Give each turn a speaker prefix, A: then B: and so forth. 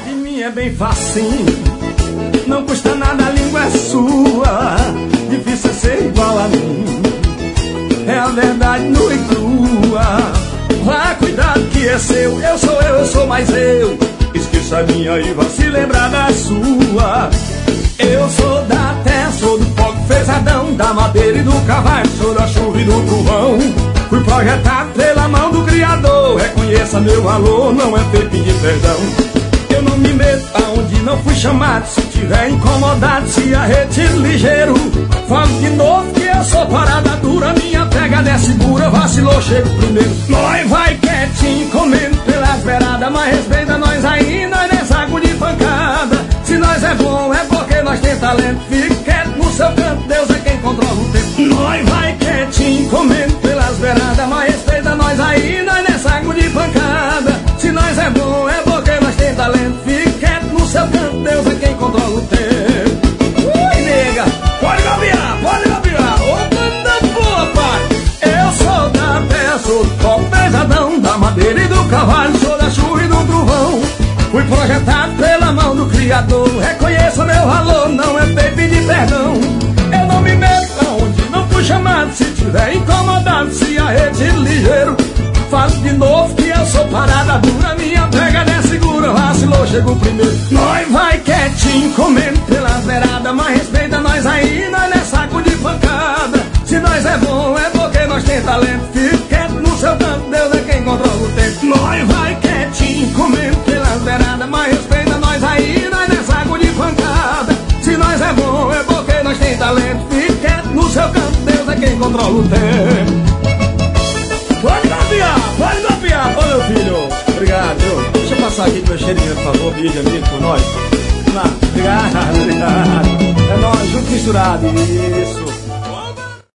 A: de mim é bem facinho, não custa nada, a língua é sua. Difícil é ser igual a mim, é a verdade nua e crua. Vá, cuidado que é seu, eu sou mais eu. Esqueça a minha e vá se lembrar da sua. Eu sou da terra, sou do pó que fez Adão, da madeira e do carvalho, sou da chuva e do trovão. Fui projetado pela mão do Criador, reconheça meu valor, não é feito pedir perdão. Eu não me meto aonde não fui chamado, se tiver incomodado, se arrete ligeiro. Falo de novo que eu sou parada dura, minha pegada é segura, vacilou, chego primeiro. Nós vai quietinho, comendo pelas beiradas, mas respeita nós aí, nós nessa água de pancada. Se nós é bom, é porque nós tem talento, fique quieto no seu canto, Deus é quem controla o tempo. Nós vai quietinho, comendo pelas beiradas, mas respeita nós aí, nós nessa água de pancada. Se nós é bom, é porque nós tem talento, fique quieto no seu canto, Deus é quem controla o tempo. Ui, nega, pode gabiar, ô banda boa, pai. Eu sou da terra, sou do pó pesadão, da madeira e do cavalo, sou da chuva e do trovão. Fui projetado pela mão do Criador, reconheça meu valor, não é feito pedir perdão. Eu não me meto aonde não fui chamado, se tiver incomodado, se arrete ligeiro. Falo de novo que eu sou parada dura, minha pegada é segura, vacilou, chegou primeiro. Nós vai quietinho, comendo pelas beiradas, mas respeita nós aí, nós não é saco de pancada. Se nós é bom, é porque nós tem talento, fique quieto no seu canto, Deus é quem controla o tempo. Nós vai quietinho, comendo pelas beiradas, mas respeita nós aí, nós não é saco de pancada. Se nós é bom, é porque nós tem talento, fique quieto no seu canto, Deus é quem controla o tempo. Pode gabiar, ô meu filho. Obrigado, viu? Deixa eu passar aqui com meu cheirinho, por favor, vídeo amigo com nós. Vamos lá, obrigado. É nós, junto misturado, isso.